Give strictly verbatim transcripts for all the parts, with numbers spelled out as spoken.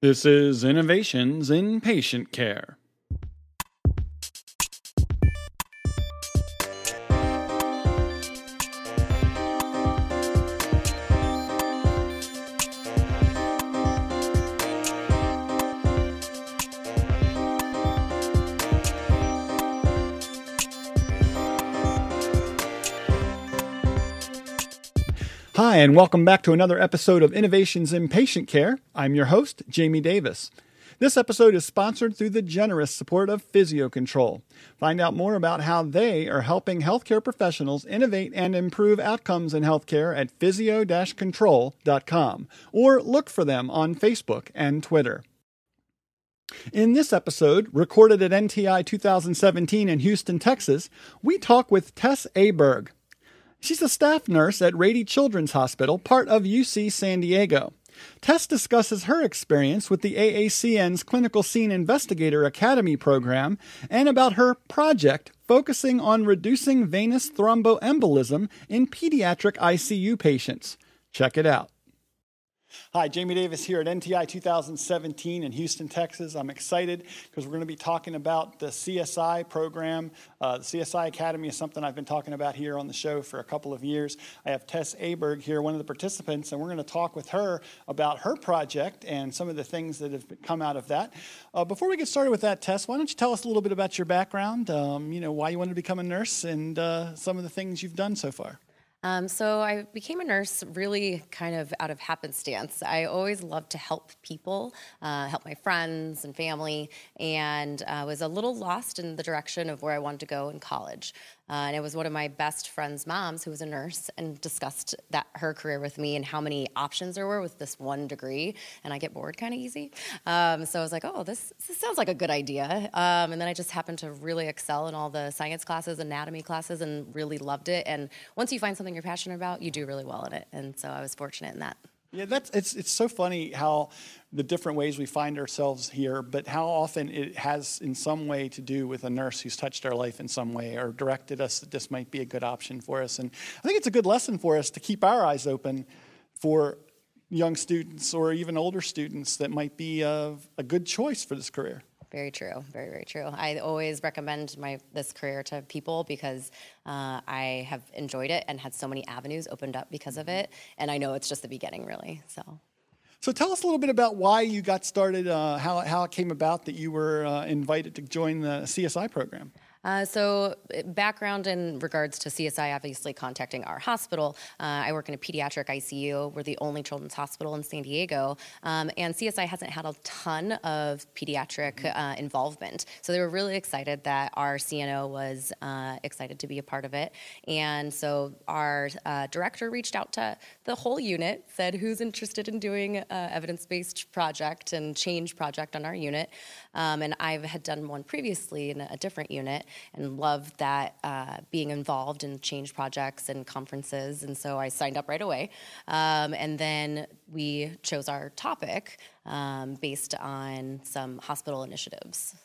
This is Innovations in Patient Care. Hi, and welcome back to another episode of Innovations in Patient Care. I'm your host, Jamie Davis. This episode is sponsored through the generous support of Physio-Control. Find out more about how they are helping healthcare professionals innovate and improve outcomes in healthcare at physio dash control dot com, or look for them on Facebook and Twitter. In this episode, recorded at N T I twenty seventeen in Houston, Texas, we talk with Tess Aberg. She's a staff nurse at Rady Children's Hospital, part of U C San Diego. Tess discusses her experience with the A A C N's Clinical Scene Investigator Academy program and about her project focusing on reducing venous thromboembolism in pediatric I C U patients. Check it out. Hi, Jamie Davis here at N T I twenty seventeen in Houston, Texas. I'm excited because we're going to be talking about the C S I program. Uh, the C S I Academy is something I've been talking about here on the show for a couple of years. I have Tess Aberg here, one of the participants, and we're going to talk with her about her project and some of the things that have come out of that. Uh, before we get started with that, Tess, why don't you tell us a little bit about your background, um, you know, why you wanted to become a nurse, and uh, some of the things you've done so far. Um, so I became a nurse really kind of out of happenstance. I always loved to help people, uh, help my friends and family, and uh, was a little lost in the direction of where I wanted to go in college. Uh, and it was one of my best friend's moms who was a nurse and discussed that her career with me and how many options there were with this one degree. And I get bored kind of easy. Um, so I was like, oh, this, this sounds like a good idea. Um, and then I just happened to really excel in all the science classes, anatomy classes, and really loved it. And once you find something you're passionate about, you do really well in it. And so I was fortunate in that. Yeah, that's it's it's so funny how the different ways we find ourselves here, but how often it has in some way to do with a nurse who's touched our life in some way or directed us that this might be a good option for us. And I think it's a good lesson for us to keep our eyes open for young students or even older students that might be a, a good choice for this career. Very true. Very, very true. I always recommend my this career to people because uh, I have enjoyed it and had so many avenues opened up because of it. And I know it's just the beginning, really. So, so tell us a little bit about why you got started, uh, how, how it came about that you were uh, invited to join the C S I program. Uh, so background in regards to C S I, obviously contacting our hospital. Uh, I work in a pediatric I C U. We're the only children's hospital in San Diego. Um, and C S I hasn't had a ton of pediatric uh, involvement. So they were really excited that our C N O was uh, excited to be a part of it. And so our uh, director reached out to the whole unit, said who's interested in doing an evidence-based project and change project on our unit. Um, and I had done one previously in a different unit and loved that uh, being involved in change projects and conferences. And so I signed up right away. Um, and then we chose our topic um, based on some hospital initiatives.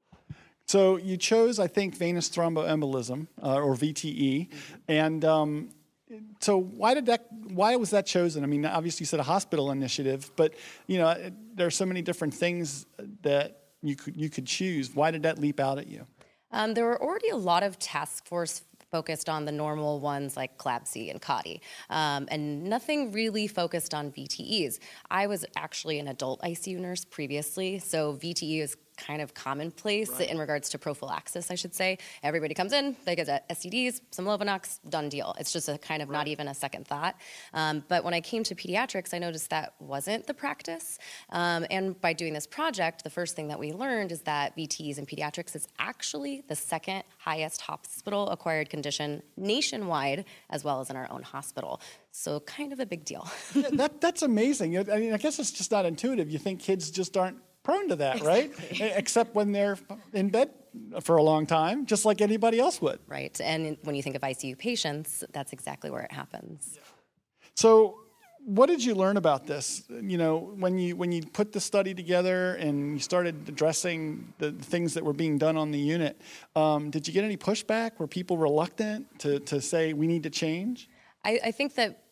So you chose, I think, venous thromboembolism, uh, or V T E. Mm-hmm. And um, so why did that? Why was that chosen? I mean, obviously you said a hospital initiative, but you know, it, there are so many different things that you could you could choose. Why did that leap out at you? Um, there were already a lot of task force focused on the normal ones like CLABSI and CAUTI, um, and nothing really focused on V T Es. I was actually an adult I C U nurse previously, so V T E is kind of commonplace right. in regards to prophylaxis, I should say. Everybody comes in, they get S T Ds, some Lovenox, done deal. It's just a kind of right. not even a second thought. Um, but when I came to pediatrics, I noticed that wasn't the practice. Um, and by doing this project, the first thing that we learned is that V T Es in pediatrics is actually the second highest hospital-acquired condition nationwide, as well as in our own hospital. So kind of a big deal. yeah, that, that's amazing. I mean, I guess it's just not intuitive. You think kids just aren't prone to that, right? Exactly. Except when they're in bed for a long time, just like anybody else would. Right. And when you think of I C U patients, that's exactly where it happens. Yeah. So what did you learn about this? You know, when you when you put the study together and you started addressing the things that were being done on the unit, um, did you get any pushback? Were people reluctant to, to say we need to change? I, I think that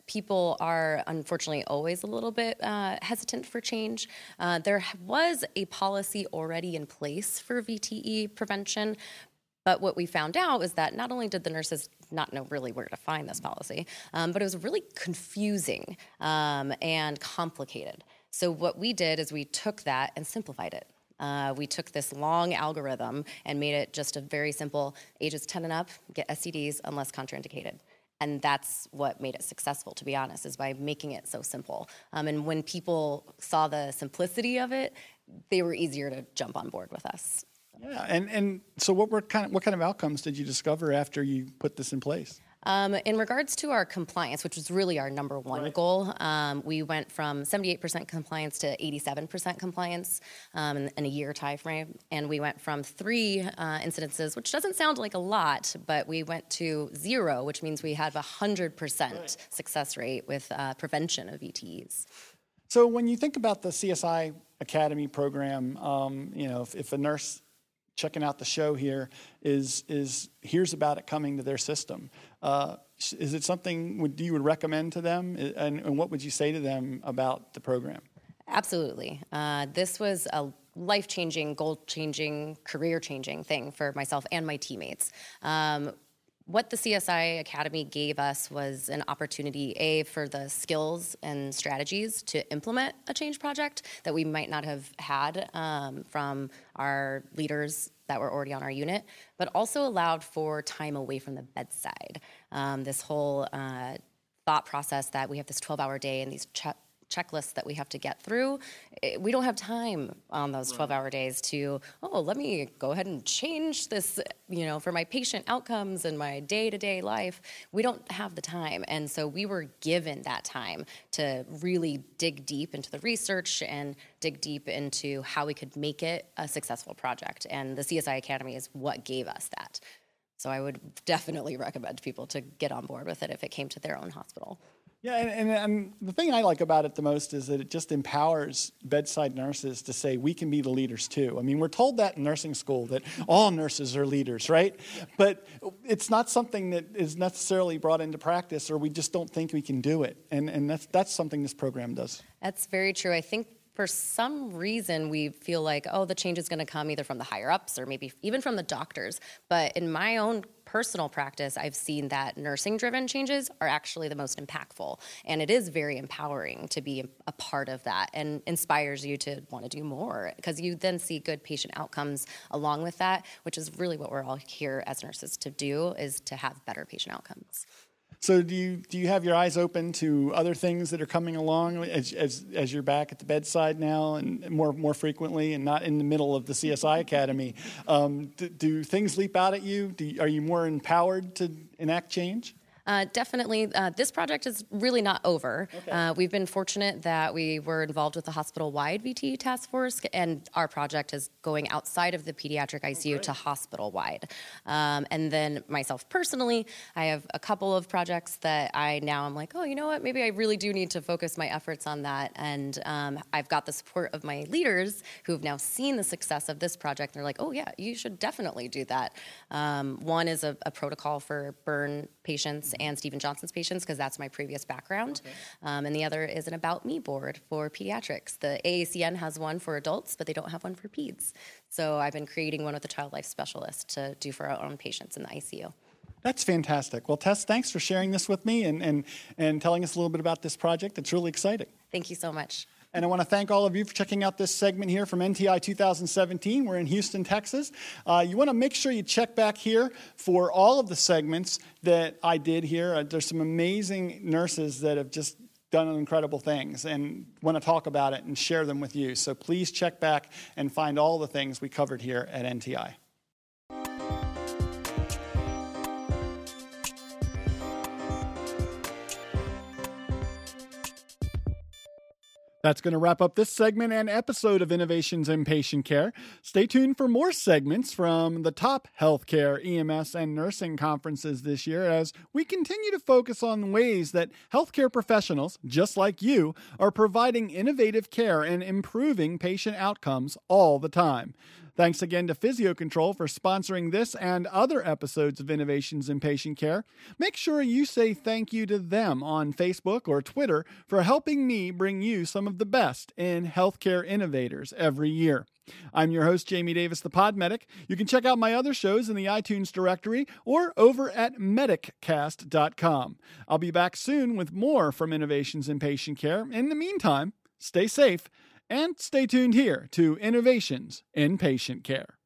people are unfortunately always a little bit uh, hesitant for change. Uh, there was a policy already in place for V T E prevention, but what we found out is that not only did the nurses not know really where to find this policy, um, but it was really confusing um, and complicated. So what we did is we took that and simplified it. Uh, we took this long algorithm and made it just a very simple, ages ten and up, get S T Ds unless contraindicated. And that's what made it successful, to be honest, is by making it so simple. Um, and when people saw the simplicity of it, they were easier to jump on board with us. Yeah, and, and so what were kind of what kind of outcomes did you discover after you put this in place? Um, in regards to our compliance, which was really our number one right. goal, um, we went from seventy-eight percent compliance to eighty-seven percent compliance um, in, in a year time frame. And we went from three uh, incidences, which doesn't sound like a lot, but we went to zero, which means we have a one hundred percent right. success rate with uh, prevention of V T Es. So when you think about the C S I Academy program, um, you know, if, if a nurse checking out the show here is is hears about it coming to their system. Uh, is it something would you would recommend to them, and, and what would you say to them about the program? Absolutely. Uh, this was a life-changing, goal-changing, career-changing thing for myself and my teammates. Um, What the C S I Academy gave us was an opportunity, A, for the skills and strategies to implement a change project that we might not have had um, from our leaders that were already on our unit, but also allowed for time away from the bedside. Um, this whole uh, thought process that we have this twelve-hour day and these che- checklists that we have to get through, we don't have time on those twelve-hour days to, oh, let me go ahead and change this, you know, for my patient outcomes and my day-to-day life. We don't have the time. And so we were given that time to really dig deep into the research and dig deep into how we could make it a successful project. And the C S I Academy is what gave us that. So I would definitely recommend people to get on board with it if it came to their own hospital. Yeah, and, and, and the thing I like about it the most is that it just empowers bedside nurses to say, we can be the leaders too. I mean, we're told that in nursing school, that all nurses are leaders, right? But it's not something that is necessarily brought into practice, or we just don't think we can do it. And, and that's, that's something this program does. That's very true. I think for some reason we feel like, oh, the change is going to come either from the higher ups or maybe even from the doctors. But in my own personal practice, I've seen that nursing-driven changes are actually the most impactful. And it is very empowering to be a part of that and inspires you to want to do more, because you then see good patient outcomes along with that, which is really what we're all here as nurses to do, is to have better patient outcomes. So do you do you have your eyes open to other things that are coming along as as, as you're back at the bedside now and more more frequently and not in the middle of the C S I Academy? Um, do, do things leap out at you? Do you, are you more empowered to enact change? Uh, definitely. Uh, this project is really not over. Okay. Uh, we've been fortunate that we were involved with the hospital-wide V T E task force, and our project is going outside of the pediatric I C U okay. to hospital-wide. Um, and then myself personally, I have a couple of projects that I now am like, oh, you know what, maybe I really do need to focus my efforts on that. And um, I've got the support of my leaders who have now seen the success of this project. They're like, oh, yeah, you should definitely do that. Um, one is a, a protocol for burn patients and Stephen Johnson's patients, because that's my previous background. Okay. Um, and the other is an About Me board for pediatrics. The A A C N has one for adults, but they don't have one for peds. So I've been creating one with a child life specialist to do for our own patients in the I C U. That's fantastic. Well, Tess, thanks for sharing this with me and, and, and telling us a little bit about this project. It's really exciting. Thank you so much. And I want to thank all of you for checking out this segment here from N T I two thousand seventeen. We're in Houston, Texas. Uh, you want to make sure you check back here for all of the segments that I did here. Uh, there's some amazing nurses that have just done incredible things and want to talk about it and share them with you. So please check back and find all the things we covered here at N T I. That's going to wrap up this segment and episode of Innovations in Patient Care. Stay tuned for more segments from the top healthcare, E M S, and nursing conferences this year as we continue to focus on ways that healthcare professionals, just like you, are providing innovative care and improving patient outcomes all the time. Thanks again to Physio-Control for sponsoring this and other episodes of Innovations in Patient Care. Make sure you say thank you to them on Facebook or Twitter for helping me bring you some of the best in healthcare innovators every year. I'm your host, Jamie Davis, the Pod Medic. You can check out my other shows in the iTunes directory or over at medic cast dot com. I'll be back soon with more from Innovations in Patient Care. In the meantime, stay safe and stay tuned here to Innovations in Patient Care.